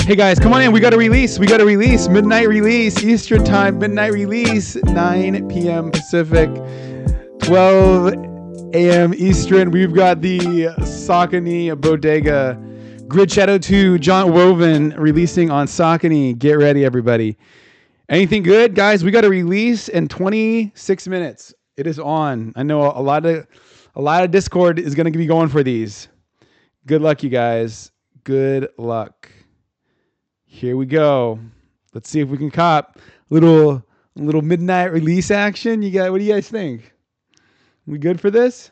Hey guys, come on in. We got a release. We got a release. Midnight release. Eastern time. Midnight release. 9 p.m. Pacific. 12 a.m. Eastern. We've got the Saucony Bodega Grid Shadow 2 John Woven releasing on Saucony. Get ready, everybody. Anything good, guys? We got a release in 26 minutes. It is on. I know a lot of Discord is going to be going for these. Good luck, you guys. Good luck. Here we go. Let's see if we can cop little midnight release action. What do you guys think? We good for this?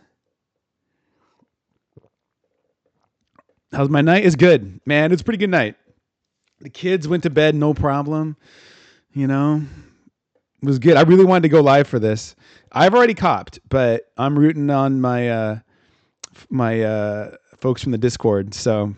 How's my night? It's good, man. It's a pretty good night. The kids went to bed, no problem. You know, it was good. I really wanted to go live for this. I've already copped, but I'm rooting on my folks from the Discord. So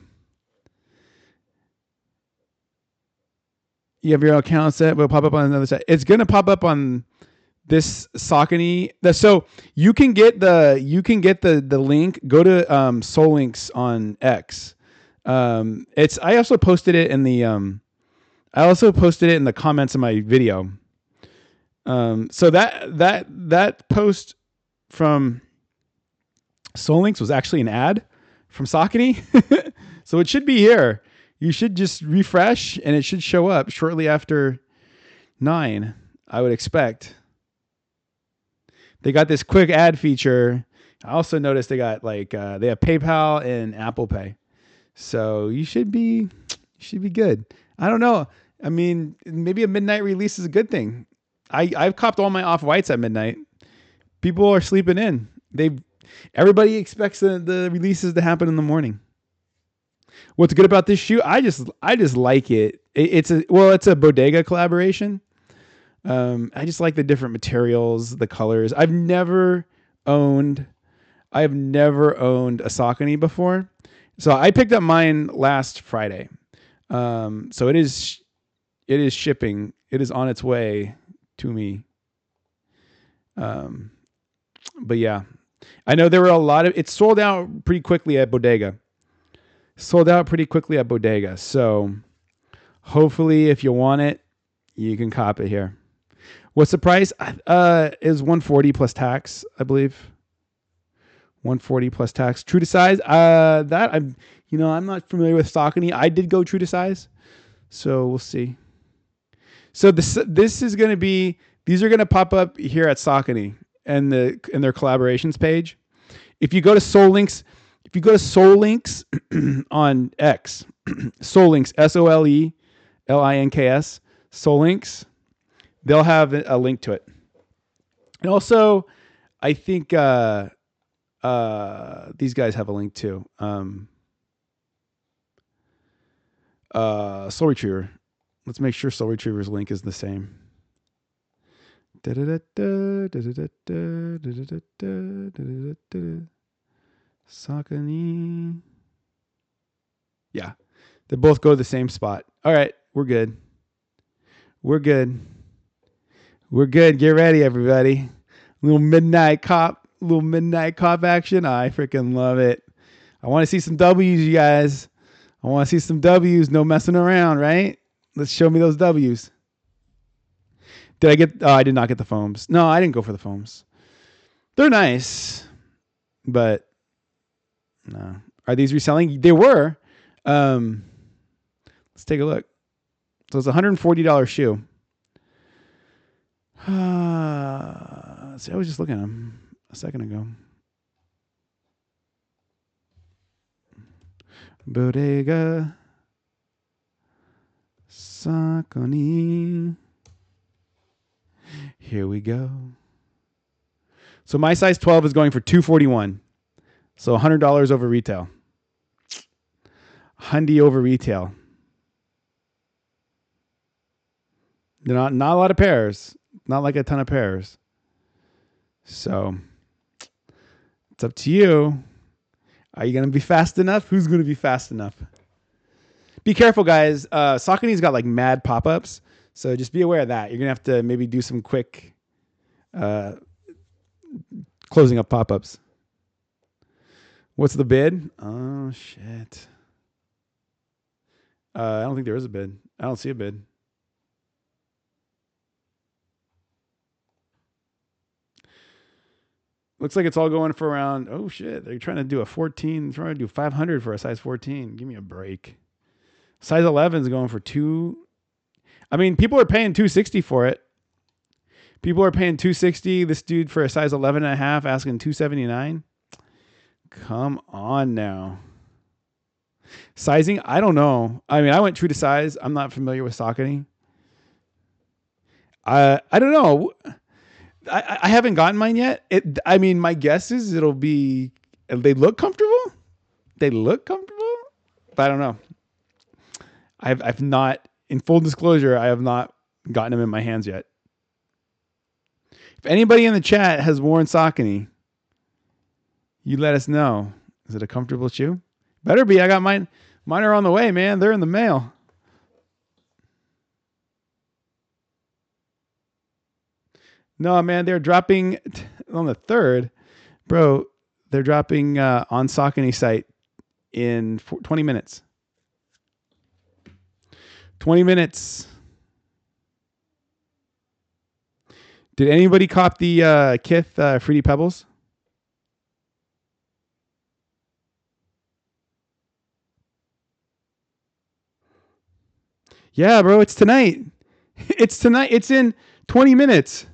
you have your account set. Will pop up on another side. It's gonna pop up on this Saucony. So you can get the link. Go to SoulLinks on X. I also posted it in the comments of my video. So that post from SoulLinks was actually an ad from Saucony. So it should be here. You should just refresh and it should show up shortly after 9, I would expect. They got this quick ad feature. I also noticed they got they have PayPal and Apple Pay. So you should be good. I don't know. I mean, maybe a midnight release is a good thing. I've copped all my off-whites at midnight. People are sleeping in. Everybody expects the releases to happen in the morning. What's good about this shoe? I just like it. It's a Bodega collaboration. I just like the different materials, the colors. I've never owned a Saucony before. So I picked up mine last Friday. So it is shipping. It is on its way to me. But yeah, I know there were it sold out pretty quickly at Bodega. So hopefully if you want it, you can cop it here. What's the price? Is $140 plus tax, I believe. $140 plus tax. True to size. I'm not familiar with Saucony. I did go true to size, so we'll see. So this is going to be. These are going to pop up here at Saucony and in their collaborations page. If you go to SoulLinks, on X, SoulLinks, SoulLinks, SoulLinks, they'll have a link to it. And also, I think these guys have a link too. Soul Retriever. Let's make sure Soul Retriever's link is the same. Saucony. Yeah. They both go to the same spot. All right. We're good. Get ready, everybody. Little midnight cop action. I freaking love it. I want to see some W's, you guys. I want to see some W's. No messing around, right? Let's show me those W's. I did not get the foams. No, I didn't go for the foams. They're nice, but no. Are these reselling? They were. Let's take a look. So it's a $140 shoe. See, I was just looking at them a second ago. Bodega Saucony. Here we go. So my size 12 is going for $241. So $100 over retail. $100 over retail. Not a lot of pairs. Not like a ton of pairs. So it's up to you. Are you going to be fast enough? Who's going to be fast enough? Be careful, guys. Saucony's got mad pop-ups. So just be aware of that. You're going to have to maybe do some quick closing up pop-ups. What's the bid? Oh, shit. I don't think there is a bid. I don't see a bid. Looks like it's all going for around. Oh shit! They're trying to do a 14. Trying to do 500 for a size 14. Give me a break. Size 11 is going for two. I mean, people are paying 260 for it. People are paying 260. This dude for a size 11 and a half asking 279. Come on now. Sizing, I don't know. I mean, I went true to size. I'm not familiar with Saucony. I don't know. I haven't gotten mine yet. I mean, my guess is it'll be. They look comfortable. They look comfortable, but I don't know. I've not. In full disclosure, I have not gotten them in my hands yet. If anybody in the chat has worn Saucony, you let us know. Is it a comfortable shoe? Better be. I got mine. Mine are on the way, man. They're in the mail. No, man, they're dropping on the 3rd. Bro, they're dropping on Saucony site in 20 minutes. 20 minutes. Did anybody cop the Kith Fruity Pebbles? Yeah, bro, it's tonight. It's tonight. It's in 20 minutes.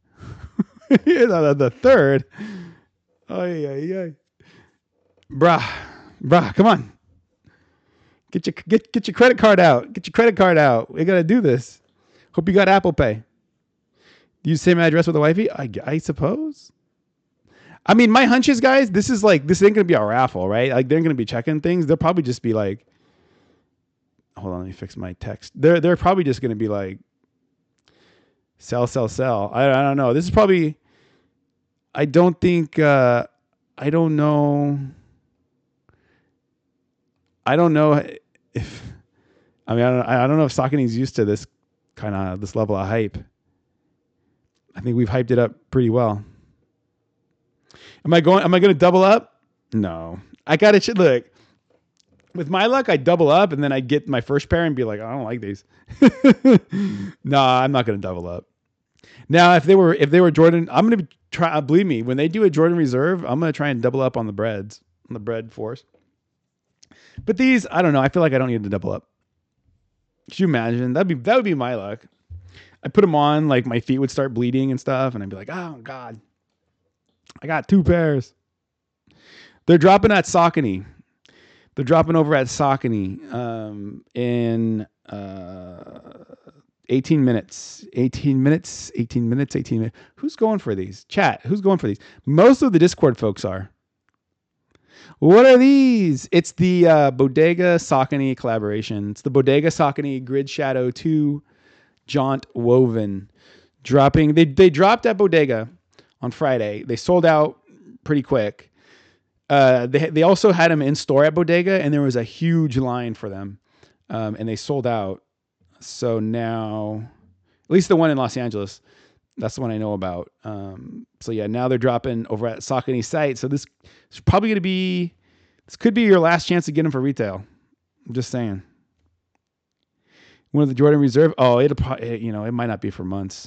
the 3rd. Oh yeah. Bruh, come on. Get your credit card out. Get your credit card out. We gotta do this. Hope you got Apple Pay. Use the same address with the wifey? I suppose. I mean, my hunch is, guys, this ain't gonna be a raffle, right? Like, they're gonna be checking things. They'll probably just be like, hold on, let me fix my text. They're probably just gonna be like, sell. I don't know. This is probably. I don't think. I don't know. I don't know if. I mean, I don't know if Saucony's used to this level of hype. I think we've hyped it up pretty well. Am I going to double up? No. I got to look. With my luck, I double up and then I get my first pair and be like, I don't like these. No, I'm not going to double up. Now, if they were Jordan, I'm going to try. Believe me, when they do a Jordan Reserve, I'm going to try and double up on the breads, on the bread force. But these, I don't know. I feel like I don't need to double up. Could you imagine? That would be my luck. I put them on, like my feet would start bleeding and stuff, and I'd be like, oh God, I got 2 pairs. They're dropping at Saucony. They're dropping over at Saucony in 18 minutes. 18 minutes. Who's going for these? Chat, who's going for these? Most of the Discord folks are. What are these? It's the Bodega Saucony collaboration. It's the Bodega Saucony Grid Shadow 2 Jaunt Woven. Dropping. They dropped at Bodega on Friday. They sold out pretty quick. They also had them in store at Bodega, and there was a huge line for them, and they sold out. So now, at least the one in Los Angeles, that's the one I know about. So yeah, now they're dropping over at Saucony site. So this is probably going to be, this could be your last chance to get them for retail. I'm just saying. One of the Jordan Reserve. Oh, it might not be for months.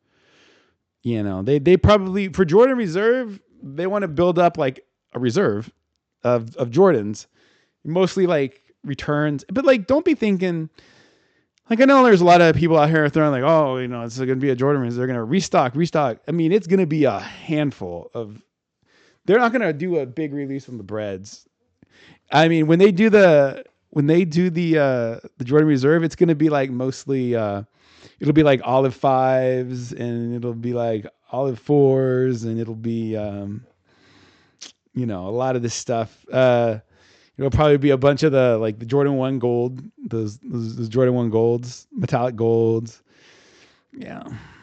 They probably, for Jordan Reserve, they want to build up like a reserve of Jordans, mostly like returns. But like, don't be thinking, like, I know there's a lot of people out here throwing like, oh, it's going to be a Jordan Reserve. They're going to restock. I mean, it's going to be a handful of, they're not going to do a big release from the breads. I mean, when they do the Jordan Reserve, it's going to be like mostly, it'll be like olive 5s and it'll be like olive 4s and it'll be, a lot of this stuff. It'll probably be a bunch of the Jordan 1 gold, those Jordan 1 golds, metallic golds. Yeah.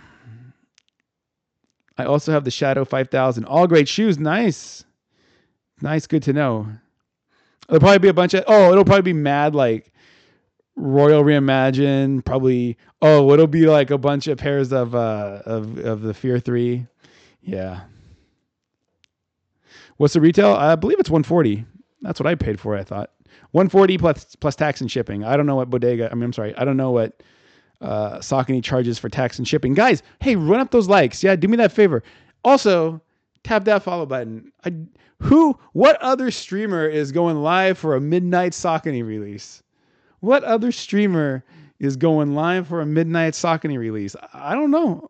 I also have the Shadow 5000. All great shoes. Nice. Good to know. It'll probably be a bunch of, it'll probably be mad like Royal Reimagine. Probably, it'll be like a bunch of pairs of the Fear 3. Yeah. What's the retail? I believe it's $140. That's what I paid for it, I thought. $140 plus tax and shipping. I don't know what Bodega. I'm sorry. I don't know what Saucony charges for tax and shipping. Guys, hey, run up those likes. Yeah, do me that favor. Also, tap that follow button. What other streamer is going live for a midnight Saucony release? What other streamer is going live for a midnight Saucony release? I don't know.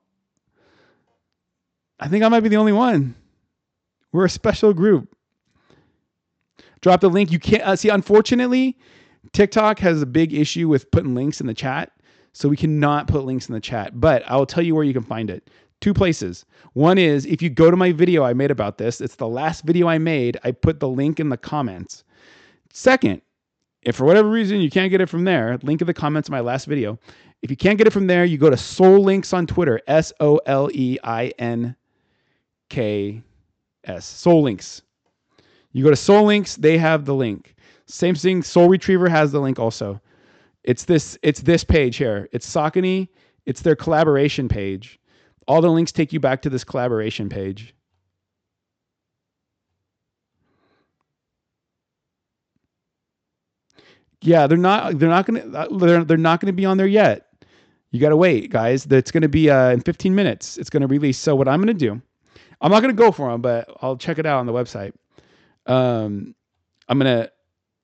I think I might be the only one. We're a special group. Drop the link. You can't see. Unfortunately, TikTok has a big issue with putting links in the chat. So we cannot put links in the chat, but I will tell you where you can find it. 2 places. One is if you go to my video I made about this, it's the last video I made. I put the link in the comments. Second, if for whatever reason you can't get it from there, link in the comments of my last video. If you can't get it from there, you go to Solinks on Twitter, SOLEINKS, Solinks. You go to Solinks, they have the link. Same thing, Soul Retriever has the link also. It's this page here. It's Saucony. It's their collaboration page. All the links take you back to this collaboration page. Yeah, they're not gonna be on there yet. You gotta wait, guys. It's gonna be in 15 minutes. It's gonna release. So what I'm gonna do, I'm not gonna go for them, but I'll check it out on the website. I'm gonna.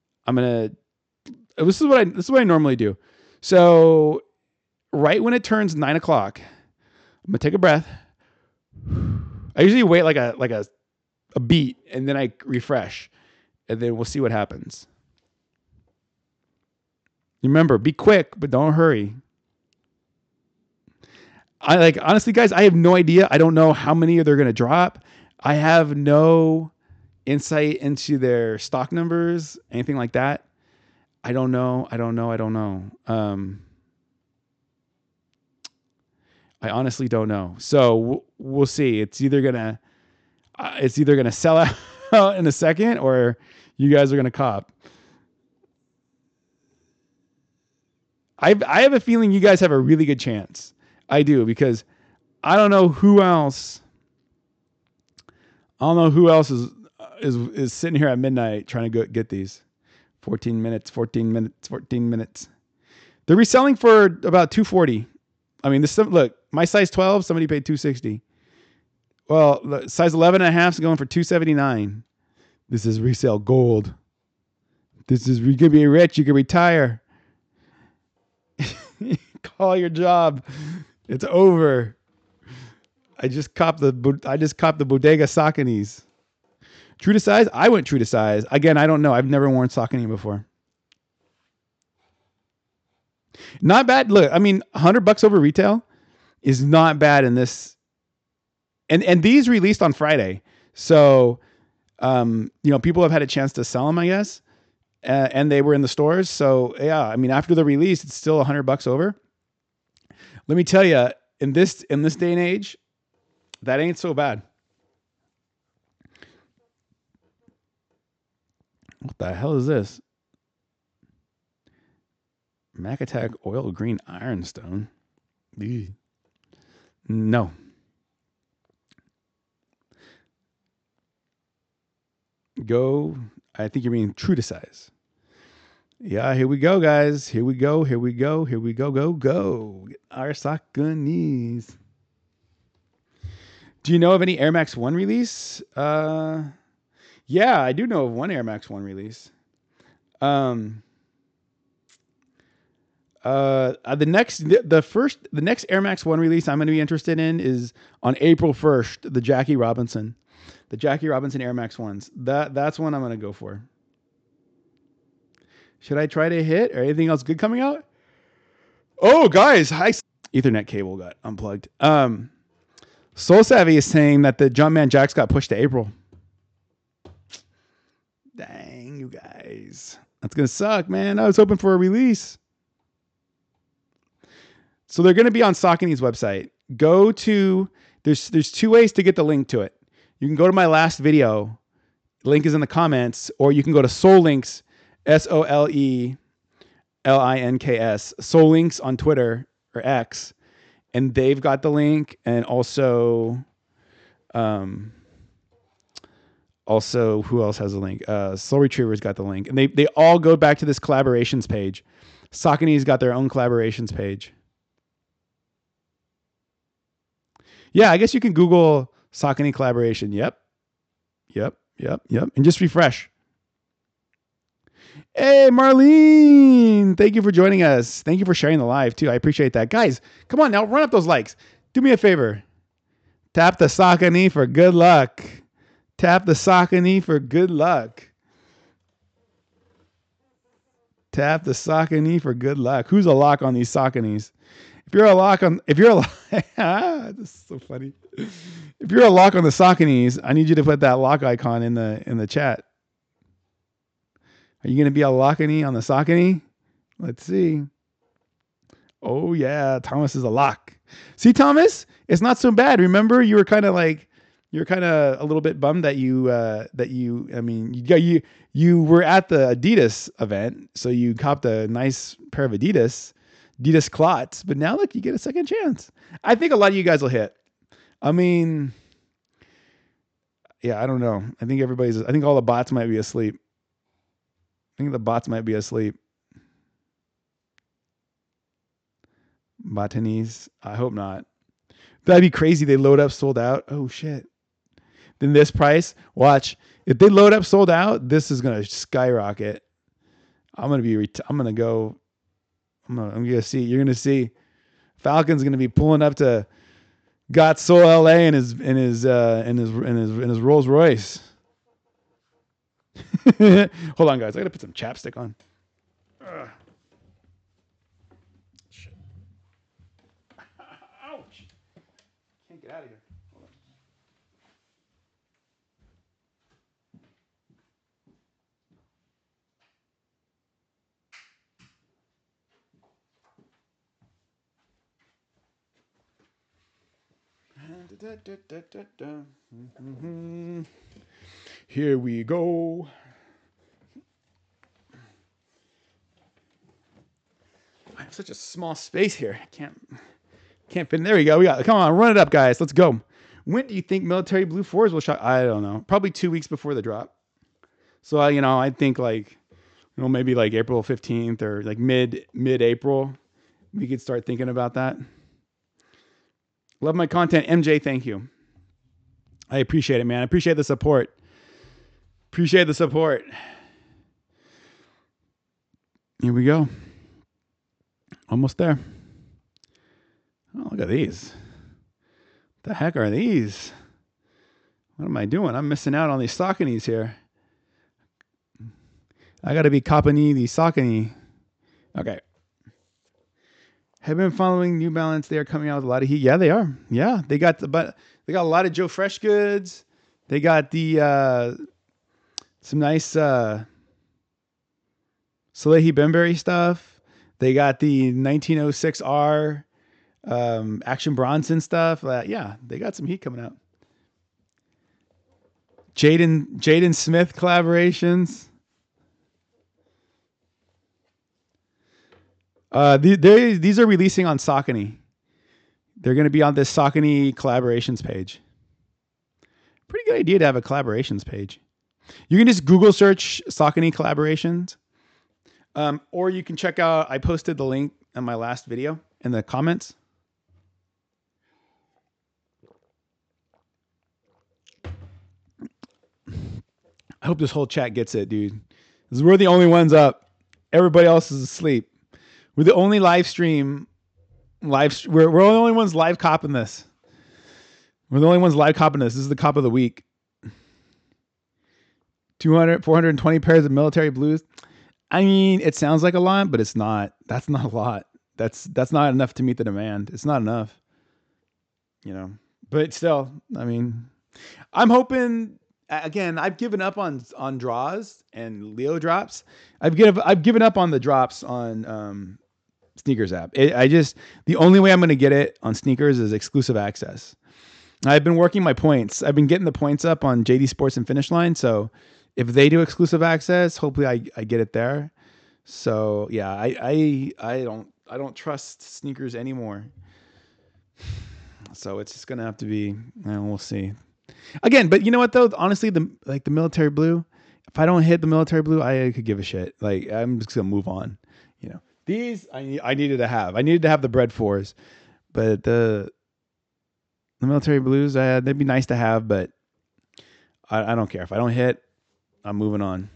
This is what I normally do. So right when it turns 9 o'clock, I'm gonna take a breath. I usually wait like a beat and then I refresh, and then we'll see what happens. Remember, be quick, but don't hurry. Honestly, guys, I have no idea. I don't know how many they're gonna drop. I have no insight into their stock numbers, anything like that. I don't know. I honestly don't know. So we'll see. It's either gonna sell out in a second, or you guys are gonna cop. I have a feeling you guys have a really good chance. I do, because I don't know who else. Is sitting here at midnight trying to go get these. 14 minutes. They're reselling for about $240. I mean, look, my size 12, somebody paid $260. Well, size 11 and a half is going for $279. This is resale gold. You can be rich, you can retire. Call your job. It's over. I just copped the Bodega Sauconys. True to size? I went true to size. Again, I don't know. I've never worn Saucony before. Not bad. Look, I mean, $100 over retail is not bad in this. And these released on Friday. So, people have had a chance to sell them, I guess. And they were in the stores. So, yeah, I mean, after the release, it's still $100 over. Let me tell you, in this day and age, that ain't so bad. What the hell is this? Mac Attack Oil Green Ironstone. Ew. No. Go. I think you're being true to size. Yeah, here we go, guys. Here we go. Go. Our Sauconys. Do you know of any Air Max 1 release? Yeah, I do know of one Air Max 1 release. The next Air Max 1 release I'm going to be interested in is on April 1st, the Jackie Robinson Air Max 1s. That's one I'm going to go for. Should I try to hit, or anything else good coming out? Oh, guys, Ethernet cable got unplugged. Soul Savvy is saying that the Jumpman Jacks got pushed to April. Dang, you guys. That's going to suck, man. I was hoping for a release. So they're going to be on Saucony's website. There's 2 ways to get the link to it. You can go to my last video. Link is in the comments. Or you can go to Solinks, SOLELINKS, Solinks on Twitter or X. And they've got the link. And also Also, who else has a link? Soul Retriever's got the link, and they all go back to this collaborations page. Saucony's got their own collaborations page. Yeah, I guess you can Google Saucony collaboration. Yep. And just refresh. Hey, Marlene. Thank you for joining us. Thank you for sharing the live, too. I appreciate that. Guys, come on now. Run up those likes. Do me a favor. Tap the Saucony for good luck. Tap the Saucony for good luck. Tap the Saucony for good luck. Who's a lock on these Sauconys? If you're a lock, this is so funny. If you're a lock on the Sauconys, I need you to put that lock icon in the chat. Are you going to be a lockany on the Saucony? Let's see. Oh yeah, Thomas is a lock. See, Thomas, it's not so bad. Remember, you were kind of a little bit bummed that you were at the Adidas event, so you copped a nice pair of Adidas clots, but now look, you get a second chance. I think a lot of you guys will hit. I mean, yeah, I don't know. I think all the bots might be asleep. Botanese. I hope not. That'd be crazy. They load up, sold out. Oh shit. Then this price, watch. If they load up, sold out, this is going to skyrocket. I'm going to see. You're going to see Falcon's going to be pulling up to Got Soul LA in his Rolls Royce. Hold on, guys. I got to put some chapstick on. Ugh. Shit. Ouch. Can't get out of here. Here we go. I have such a small space here. I can't fit in. There we go. Come on, run it up, guys. Let's go. When do you think Military Blue 4s will shop? I don't know. Probably 2 weeks before the drop. So I think maybe like April 15th or like mid-April, we could start thinking about that. Love my content. MJ, thank you. I appreciate it, man. I appreciate the support. Here we go. Almost there. Oh, look at these. What the heck are these? What am I doing? I'm missing out on these Sauconys here. I got to be copping these Saucony. Okay. Have been following New Balance. They are coming out with a lot of heat. Yeah, they are. Yeah, they got a lot of Joe Fresh goods. They got the some nice Salehi Bembury stuff. They got the 1906R Action Bronson stuff. Yeah, they got some heat coming out. Jaden Smith collaborations. These are releasing on Saucony. They're going to be on this Saucony collaborations page. Pretty good idea to have a collaborations page. You can just Google search Saucony collaborations. Or you can check out, I posted the link in my last video in the comments. I hope this whole chat gets it, dude. Because we're the only ones up. Everybody else is asleep. We're the only live stream. We're the only ones live copping this. This is the cop of the week. 420 pairs of military blues. I mean, it sounds like a lot, but it's not. That's not a lot. That's not enough to meet the demand. It's not enough. But still, I mean, I'm hoping. Again, I've given up on draws and Leo drops. I've given up on the drops on Sneakers app. The only way I'm going to get it on Sneakers is exclusive access. I've been working my points. I've been getting the points up on JD Sports and Finish Line. So if they do exclusive access, hopefully I get it there. So yeah, I don't trust Sneakers anymore. So it's just going to have to be, we'll see. Again, but you know what though? Honestly, the military blue, if I don't hit the military blue, I could give a shit. Like I'm just gonna move on. You know, these I needed to have. I needed to have the bread fours, but the military blues, they'd be nice to have, but I don't care. If I don't hit, I'm moving on.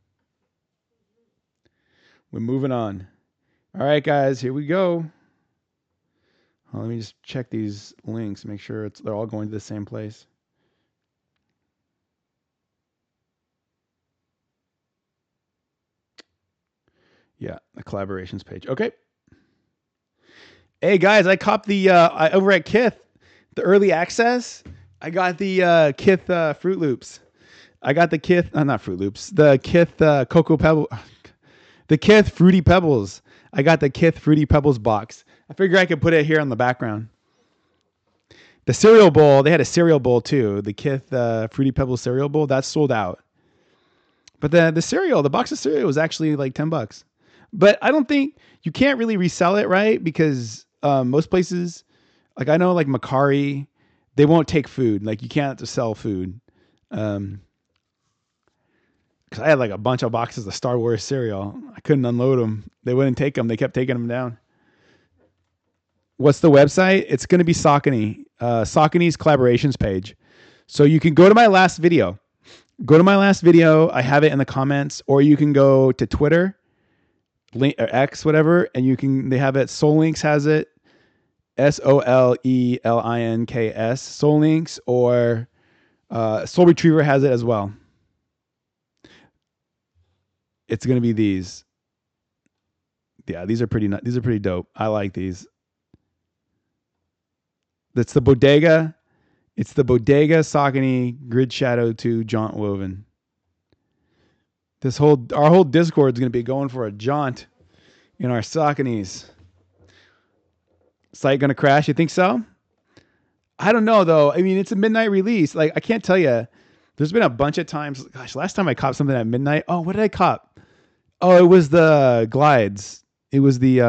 We're moving on. All right, guys, here we go. Let me just check these links, make sure they're all going to the same place. Yeah, the collaborations page. Okay. Hey guys, I copped the over at Kith, the early access. I got the Kith Fruit Loops. I got the Kith, not Fruit Loops, the Kith Cocoa Pebble, the Kith Fruity Pebbles. I got the Kith Fruity Pebbles box. I figure I could put it here on the background. The cereal bowl, they had a cereal bowl too. The Kith Fruity Pebbles cereal bowl, that's sold out. But the cereal, the box of cereal was actually like $10. But I don't think you can't really resell it, right? Because most places, like I know like Macari, they won't take food. Like you can't sell food. Because I had like a bunch of boxes of Star Wars cereal. I couldn't unload them. They wouldn't take them. They kept taking them down. What's the website? It's going to be Saucony. Saucony's collaborations page. So you can go to my last video. Go to my last video. I have it in the comments. Or you can go to Twitter, or X, whatever, and they have it. Soullinks has it. SOLELINKS. Soullinks, or Soul Retriever has it as well. It's going to be these. Yeah, these are pretty dope. I like these. That's the Bodega. It's the Bodega Saucony Grid Shadow 2 Jaunt Woven. Our whole Discord is going to be going for a jaunt in our Sauconys. Site going to crash? You think so? I don't know though. I mean, it's a midnight release. Like I can't tell you. There's been a bunch of times. Gosh, last time I copped something at midnight. Oh, what did I cop? Oh, it was the glides. It was the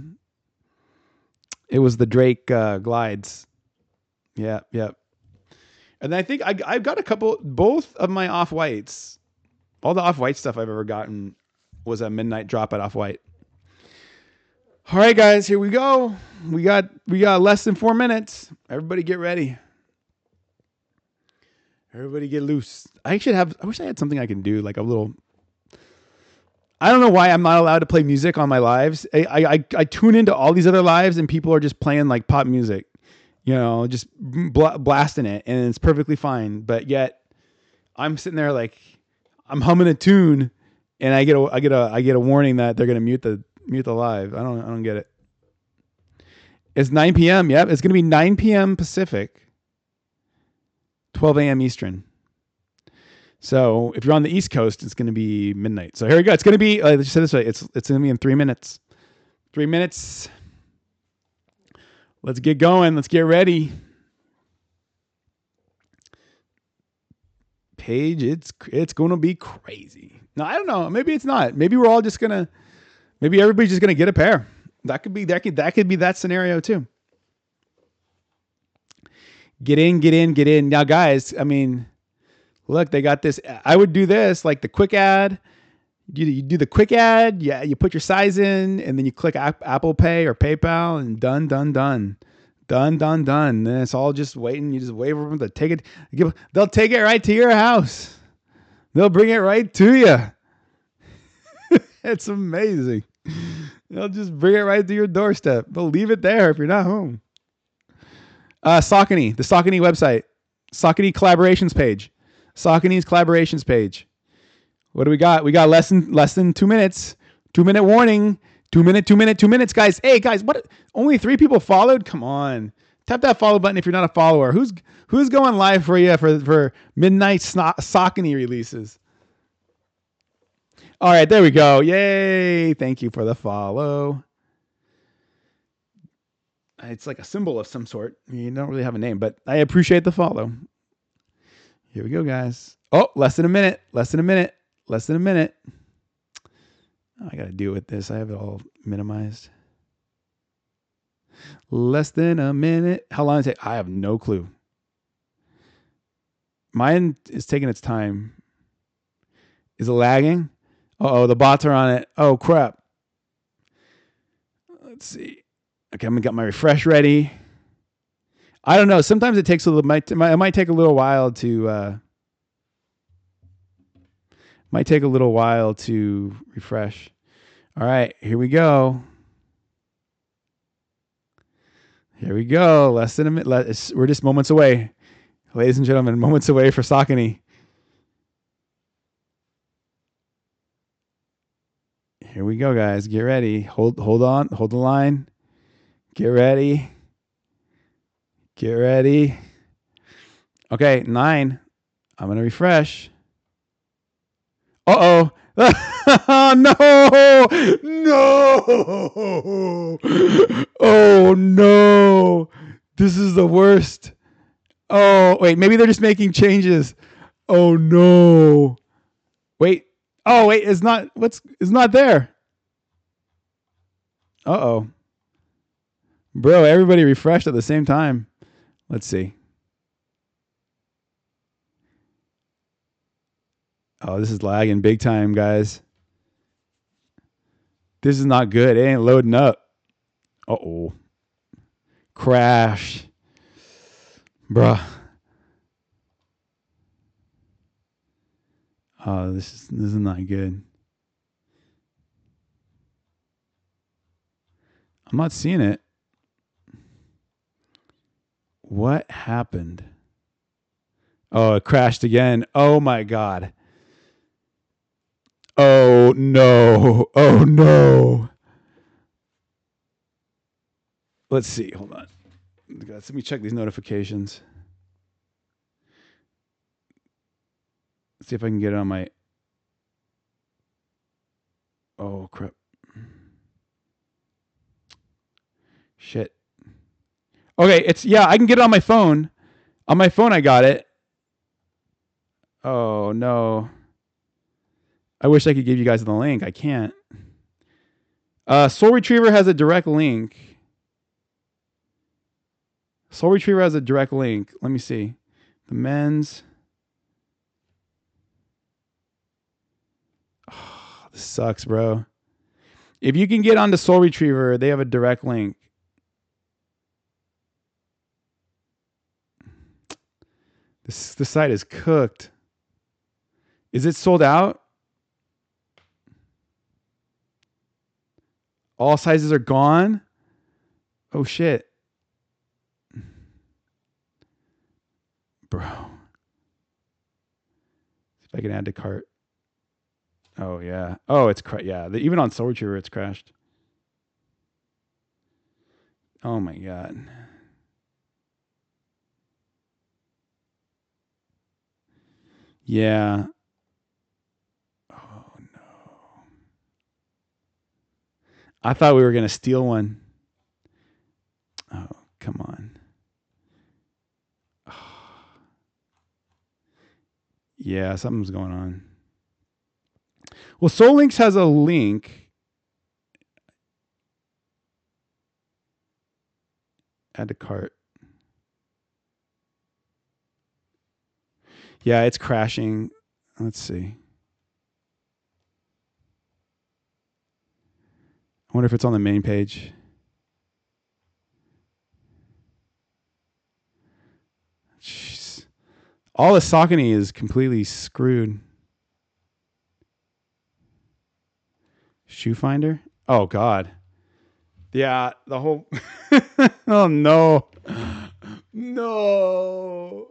Drake glides. Yeah. And I think I've got both of my Off-Whites. All the Off-White stuff I've ever gotten was a midnight drop at Off-White. All right, guys, here we go. We got less than 4 minutes. Everybody get ready. Everybody get loose. I wish I had something I can do, like a little. I don't know why I'm not allowed to play music on my lives. I tune into all these other lives and people are just playing like pop music, just blasting it, and it's perfectly fine. But yet, I'm sitting there like I'm humming a tune, and I get a warning that they're gonna mute the live. I don't get it. It's 9 p.m. Yep, it's gonna be 9 p.m. Pacific, 12 a.m. Eastern. So if you're on the East Coast, it's going to be midnight. So here we go. It's going to be, let's just say this way. It's going to be in 3 minutes. 3 minutes. Let's get going. Let's get ready. Paige, it's going to be crazy. No, I don't know. Maybe it's not. Maybe we're all just going to, maybe everybody's just going to get a pair. That could be that scenario too. Get in. Now, guys, I mean, look, they got this. I would do this like the quick ad. You do the quick ad. Yeah, you put your size in, and then you click Apple Pay or PayPal, and done. And it's all just waiting. You just wait for them to take it. They'll take it right to your house. They'll bring it right to you. It's amazing. They'll just bring it right to your doorstep. They'll leave it there if you're not home. Saucony, the Saucony website, Saucony collaborations page. Saucony's collaborations page. What do we got? We got less than 2 minutes. 2 minute warning. 2 minutes, guys. Hey guys, what? Only 3 people followed? Come on. Tap that follow button if you're not a follower. Who's going live for you for midnight Saucony releases? All right, there we go. Yay. Thank you for the follow. It's like a symbol of some sort. You don't really have a name, but I appreciate the follow. Here we go, guys. Oh, less than a minute. Oh, I got to deal with this. I have it all minimized. Less than a minute. How long does it take? I have no clue. Mine is taking its time. Is it lagging? Uh-oh, the bots are on it. Oh, crap. Let's see. Okay, I'm going to get my refresh ready. I don't know. Sometimes it takes a little. It might take a little while to. Might take a little while to refresh. All right, here we go. Here we go. Less than a minute. We're just moments away, ladies and gentlemen. Moments away for Saucony. Here we go, guys. Get ready. Hold on. Hold the line. Get ready. Get ready. Okay, 9. I'm going to refresh. Uh-oh. No. No. Oh, no. This is the worst. Oh, wait. Maybe they're just making changes. Oh, no. Wait. Oh, wait. It's not there. Uh-oh. Bro, everybody refreshed at the same time. Let's see. Oh, this is lagging big time, guys. This is not good. It ain't loading up. Uh-oh. Crash. Bruh. Oh, this is not good. I'm not seeing it. What happened? Oh, it crashed again. Oh my God. Oh no. Oh no. Let's see. Hold on. Let me check these notifications. Let's see if I can get it on my. Oh crap. Shit. Okay, I can get it on my phone. On my phone I got it. Oh no. I wish I could give you guys the link. I can't. Soul Retriever has a direct link. Soul Retriever has a direct link. Let me see. The men's. Oh, this sucks, bro. If you can get onto Soul Retriever, they have a direct link. The site is cooked. Is it sold out? All sizes are gone? Oh, shit. Bro. See if I can add to cart. Oh, yeah. Oh, it's even on Soul Retriever, it's crashed. Oh, my God. Yeah. Oh, no. I thought we were going to steal one. Oh, come on. Yeah, something's going on. Well, SoulLinks has a link. Add to cart. Yeah, it's crashing. Let's see. I wonder if it's on the main page. Jeez. All the Saucony is completely screwed. Shoe finder? Oh, God. Yeah, the whole... Oh, no. No.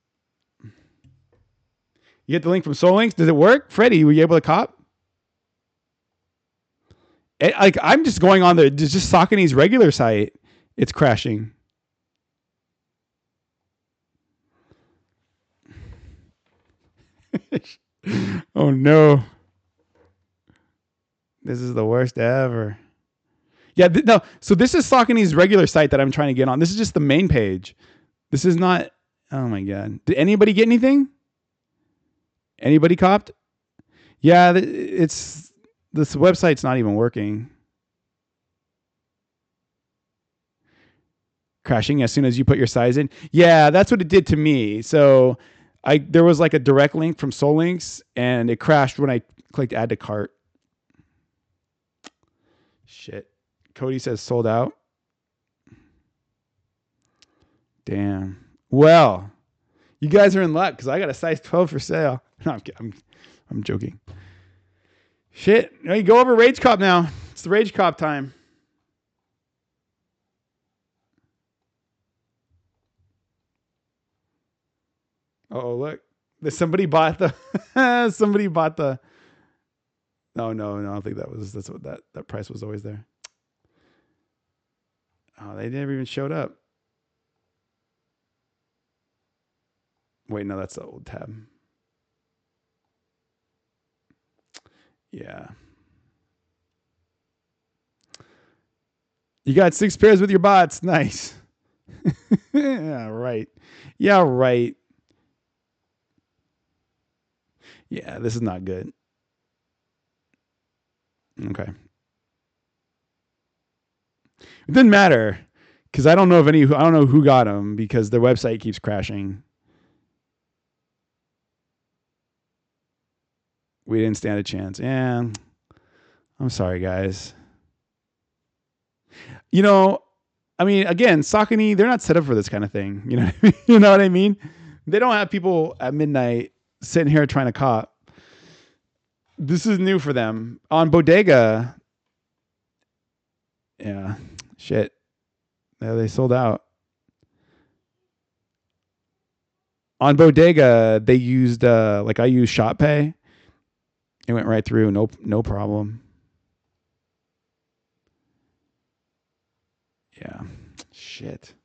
You get the link from SoulLinks? Does it work? Freddie, were you able to cop? I'm just going on just Saucony's regular site. It's crashing. Oh, no. This is the worst ever. Yeah, no. So this is Saucony's regular site that I'm trying to get on. This is just the main page. This is not. Oh my God. Did anybody get anything? Anybody copped? Yeah, this website's not even working. Crashing as soon as you put your size in. Yeah, that's what it did to me. So There was like a direct link from Soul Links and it crashed when I clicked add to cart. Shit. Cody says sold out. Damn. Well, you guys are in luck because I got a size 12 for sale. No, I'm joking. Shit. You go over Rage Cop now. It's the Rage Cop time. Oh, look. Somebody bought the No, I don't think that's what that price was always there. Oh, they never even showed up. Wait, no, that's the old tab. Yeah. You got 6 pairs with your bots. Nice. Yeah, right. Yeah, right. Yeah, this is not good. Okay. It didn't matter because I don't know who got them because their website keeps crashing. We didn't stand a chance. Yeah. I'm sorry, guys. You know, I mean, again, Saucony, they're not set up for this kind of thing. You know, you know what I mean? They don't have people at midnight sitting here trying to cop. This is new for them. On Bodega, yeah, shit. Yeah, they sold out. On Bodega, they used like I used Shop Pay. It went right through, no problem. Yeah, shit.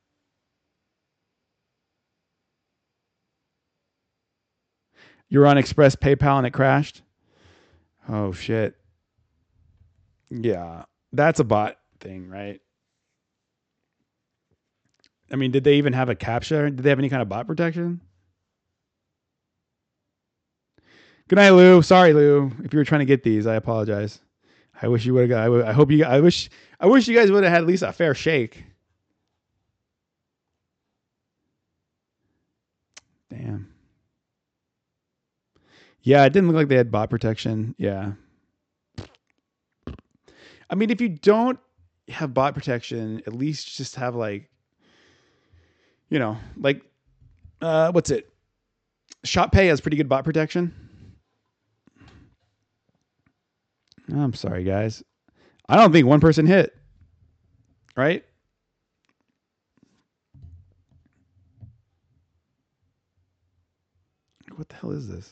You're on Express PayPal and it crashed. Oh shit. Yeah, that's a bot thing, right? I mean, did they even have a CAPTCHA? Did they have any kind of bot protection? Good night, Lou. Sorry, Lou. If you were trying to get these, I apologize. I wish you would have got. I hope you. I wish you guys would have had at least a fair shake. Damn. Yeah, it didn't look like they had bot protection. Yeah. I mean, if you don't have bot protection, at least just have like, like, what's it? Shop Pay has pretty good bot protection. I'm sorry, guys. I don't think one person hit. Right? What the hell is this?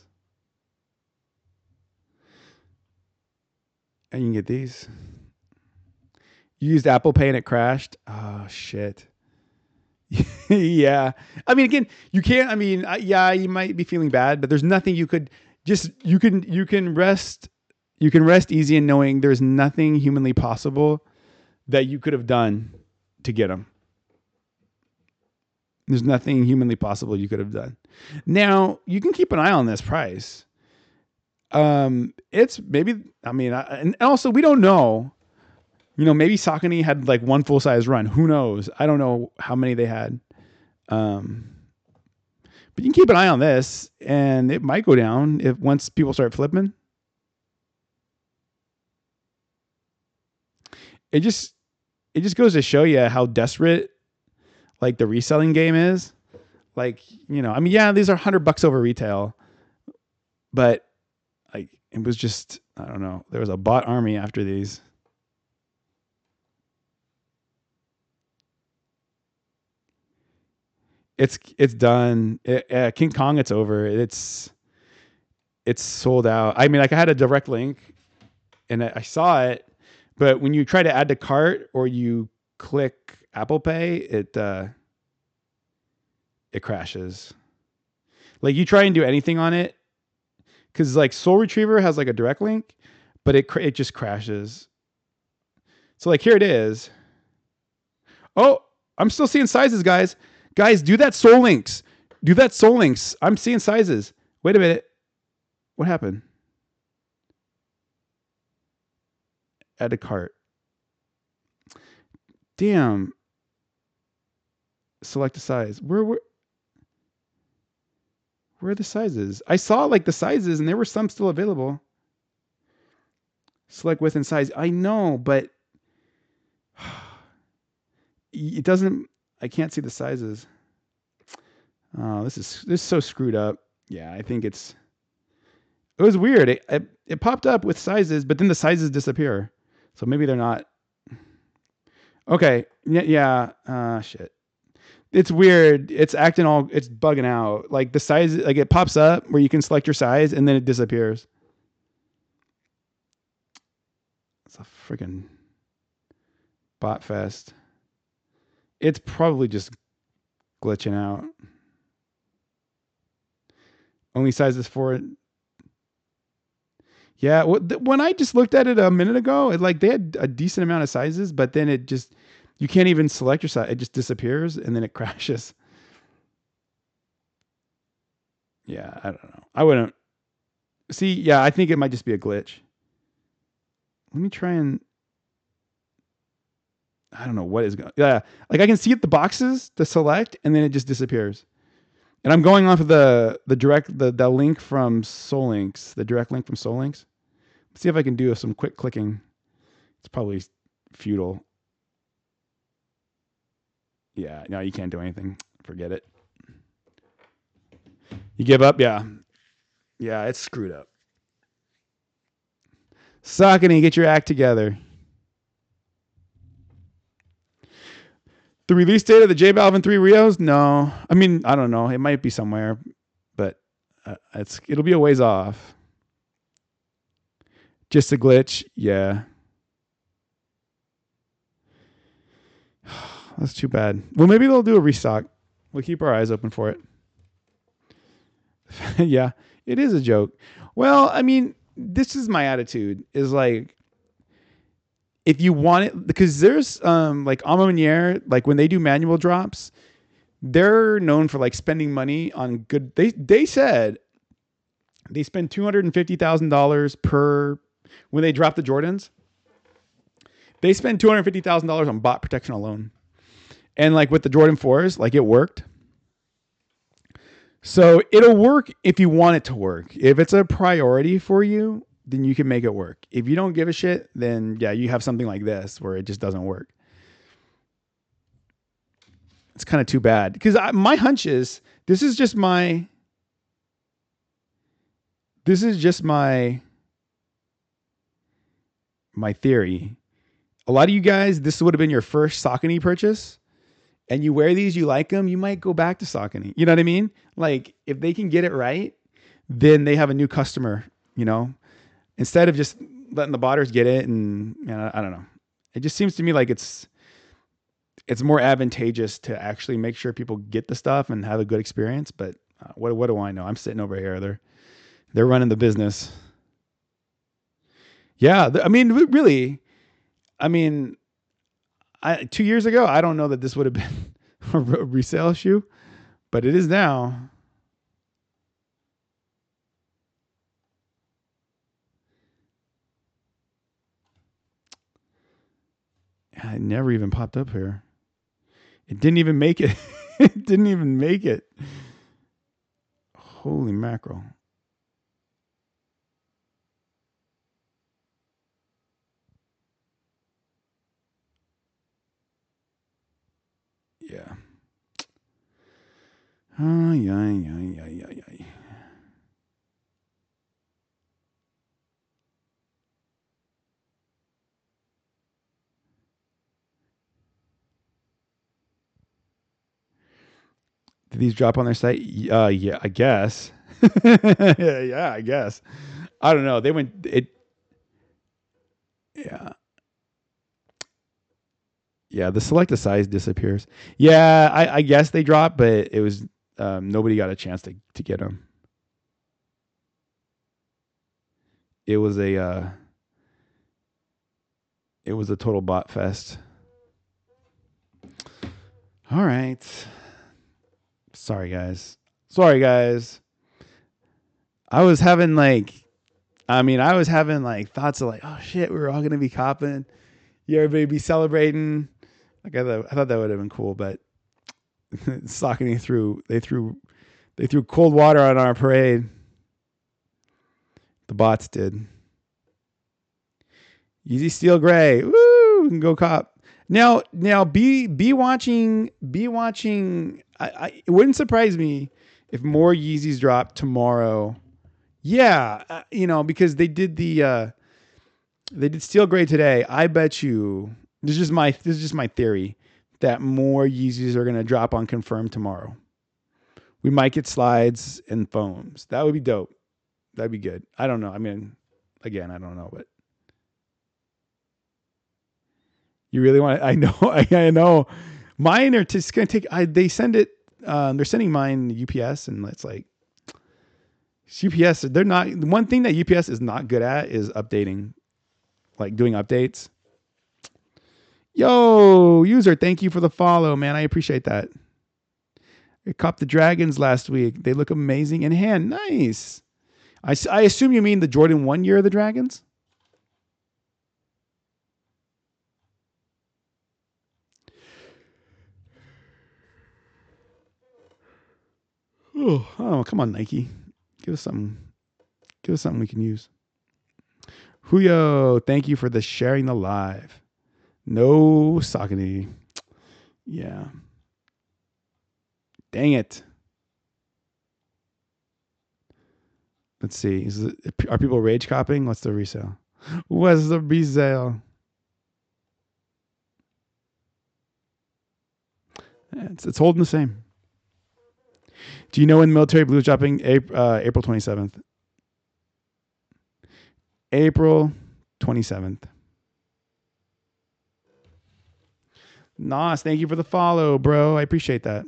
And you can get these. You used Apple Pay and it crashed. Oh shit. Yeah. I mean, again, you can't. I mean, yeah, you might be feeling bad, but there's nothing you could just. You can rest. You can rest easy in knowing there's nothing humanly possible that you could have done to get them. There's nothing humanly possible you could have done. Now you can keep an eye on this price. It's maybe. I mean, and also we don't know. Maybe Saucony had like one full size run. Who knows? I don't know how many they had. But you can keep an eye on this, and it might go down if once people start flipping. It just goes to show you how desperate like the reselling game is. Like, I mean, yeah, these are $100 over retail, but like it was just, I don't know. There was a bot army after these. It's done. King Kong, it's over. It's sold out. I mean, like I had a direct link and I saw it, but when you try to add to cart or you click Apple Pay, it crashes. Like you try and do anything on it, because like Soul Retriever has like a direct link, but it just crashes. So like here it is. Oh, I'm still seeing sizes, guys. Guys, do that Soul Links. Do that Soul Links. I'm seeing sizes. Wait a minute. What happened? Add to cart. Damn. Select a size. Where? Where are the sizes? I saw like the sizes and there were some still available. Select width and size. I know, but it doesn't, I can't see the sizes. Oh, this is so screwed up. Yeah, I think it was weird. It popped up with sizes, but then the sizes disappear. So maybe they're not. Okay. Yeah. Shit. It's weird. It's bugging out. Like the size, like it pops up where you can select your size and then it disappears. It's a freaking bot fest. It's probably just glitching out. Only sizes for it. Yeah, when I just looked at it a minute ago, they had a decent amount of sizes, but then you can't even select your size. It just disappears and then it crashes. Yeah, I don't know. I wouldn't see. Yeah, I think it might just be a glitch. Let me try and. I don't know what is going. Yeah, like I can see the boxes to select, and then it just disappears. And I'm going off of the link from Solinks, the direct link from Solinks. Let's see if I can do some quick clicking. It's probably futile. Yeah, no, you can't do anything. Forget it. You give up? Yeah. Yeah, it's screwed up. Saucony, get your act together. The release date of the J Balvin 3 Rios? No. I mean, I don't know. It might be somewhere, but it'll be a ways off. Just a glitch? Yeah. That's too bad. Well, maybe they'll do a restock. We'll keep our eyes open for it. Yeah, it is a joke. Well, I mean, this is my attitude is like, if you want it, because there's like A Ma Maniére, like when they do manual drops, they're known for like spending money on good. They said they spend $250,000 per when they drop the Jordans. They spend $250,000 on bot protection alone, and like with the Jordan 4s, like it worked. So it'll work if you want it to work. If it's a priority for you, then you can make it work. If you don't give a shit, then yeah, you have something like this where it just doesn't work. It's kind of too bad because my hunch is this is just my theory. A lot of you guys, this would have been your first Saucony purchase, and you wear these, you like them, you might go back to Saucony. You know what I mean? Like if they can get it right, then they have a new customer. You know. Instead of just letting the botters get it, and I don't know. It just seems to me like it's more advantageous to actually make sure people get the stuff and have a good experience. But what do I know? I'm sitting over here. They're running the business. Yeah, I mean, really. I mean, 2 years ago, I don't know that this would have been a resale shoe, but it is now. It never even popped up here. It didn't even make it. It didn't even make it. Holy mackerel. Yeah. Yeah. Did these drop on their site? Yeah, I guess. Yeah, I guess. I don't know. They went it. Yeah. Yeah, the select the size disappears. Yeah, I guess they dropped, but it was nobody got a chance to get them. It was a total bot fest. All right. Sorry guys. I was having like thoughts of like, oh shit, we were all gonna be copping. Yeah, everybody be celebrating. Like I thought that would have been cool, but Saucony threw They threw cold water on our parade. The bots did. Yeezy Steel Gray. Woo! Go cop. Now be watching. It wouldn't surprise me if more Yeezys drop tomorrow. Yeah, because they did Steel Gray today. I bet you this is just my theory that more Yeezys are gonna drop on Confirm tomorrow. We might get slides and foams. That would be dope. That'd be good. I don't know. I mean, again, I don't know, but you really want? I know. I know. Mine are just gonna take. They send it. They're sending mine UPS, and it's like UPS. They're not. One thing that UPS is not good at is updating, like doing updates. Yo, user, thank you for the follow, man. I appreciate that. I copped the dragons last week. They look amazing in hand. Nice. I assume you mean the Jordan 1 year of the dragons? Oh, come on, Nike. Give us something. Give us something we can use. Huyo, thank you for the sharing the live. No Saucony. Yeah. Dang it. Let's see. Are people rage copying? What's the resale? What's the resale? It's holding the same. Do you know when Military Blue is dropping? April 27th. April 27th. Nos, thank you for the follow, bro. I appreciate that.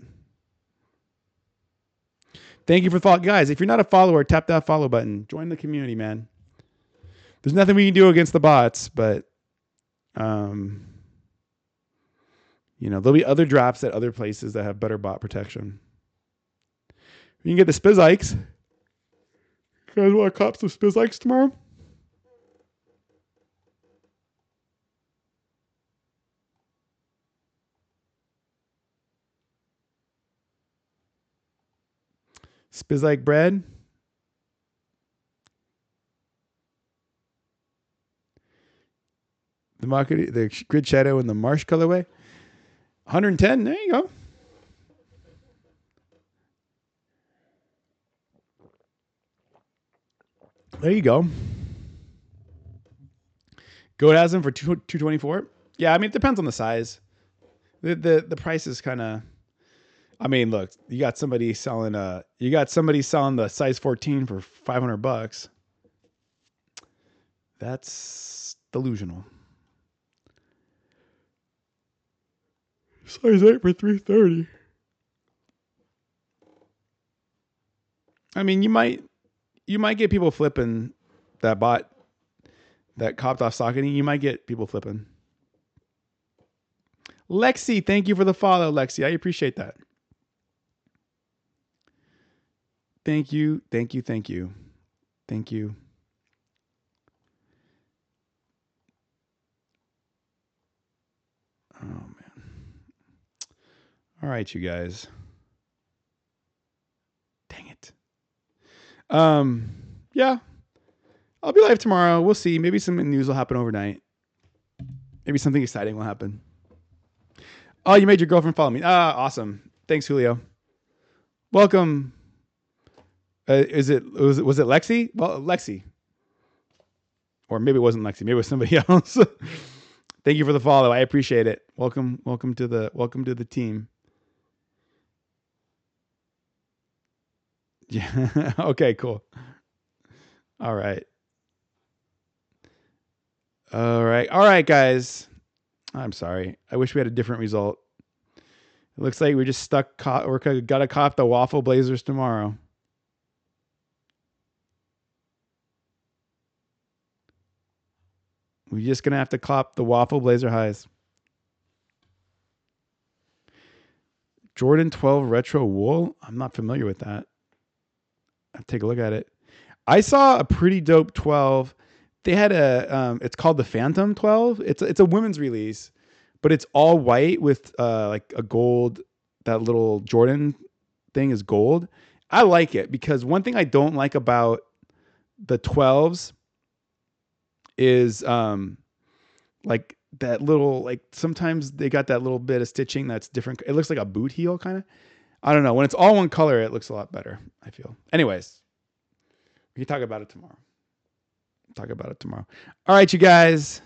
Thank you for the follow. Guys, if you're not a follower, tap that follow button. Join the community, man. There's nothing we can do against the bots, but there'll be other drops at other places that have better bot protection. You can get the Spizikes. You guys want to cop some Spizikes tomorrow? Spizike bread. The Grid Shadow and the Marsh colorway. 110. There you go. There you go. Goat has them for 224. Yeah, I mean it depends on the size. The price is kind of. I mean, look, you got somebody selling the size 14 for $500. That's delusional. Size 8 for $330. I mean, you might get people flipping that bot that copped off Saucony. You might get people flipping. Lexi, thank you for the follow, Lexi. I appreciate that. Thank you. Oh, man. All right, you guys. Dang it. Yeah. I'll be live tomorrow. We'll see. Maybe some news will happen overnight. Maybe something exciting will happen. Oh, you made your girlfriend follow me. Awesome. Thanks, Julio. Welcome. Was it Lexi? Well, Lexi. Or maybe it wasn't Lexi. Maybe it was somebody else. Thank you for the follow. I appreciate it. Welcome to the team. Yeah. Okay, cool. All right, guys. I'm sorry. I wish we had a different result. It looks like we're just stuck. We're gotta cop the Waffle Blazers tomorrow. We're just gonna have to cop the Waffle Blazer highs. Jordan 12 Retro Wool. I'm not familiar with that. I'll take a look at it. I saw a pretty dope 12. They had it's called the Phantom 12. It's a women's release, but it's all white with like a gold. That little Jordan thing is gold. I like it because one thing I don't like about the 12s is like that little, like sometimes they got that little bit of stitching that's different. It looks like a boot heel kind of. I don't know. When it's all one color, it looks a lot better, I feel. Anyways, we can talk about it tomorrow. Talk about it tomorrow. All right, you guys.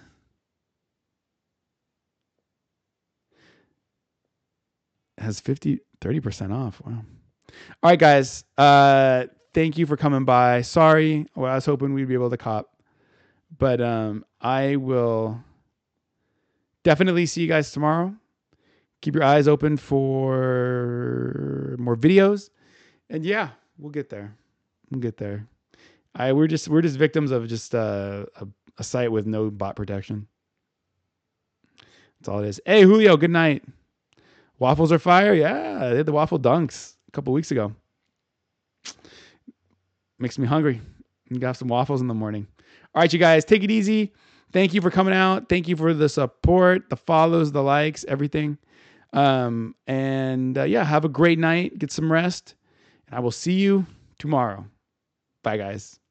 It has 30% off. Wow. All right, guys. Thank you for coming by. Sorry. Well, I was hoping we'd be able to cop. But I will definitely see you guys tomorrow. Keep your eyes open for more videos. And yeah, we'll get there. We'll get there. We're just victims of just a site with no bot protection. That's all it is. Hey, Julio, good night. Waffles are fire. Yeah, they had the waffle dunks a couple weeks ago. Makes me hungry. You got some waffles in the morning. All right, you guys, take it easy. Thank you for coming out. Thank you for the support, the follows, the likes, everything. Yeah, have a great night. Get some rest. And I will see you tomorrow. Bye, guys.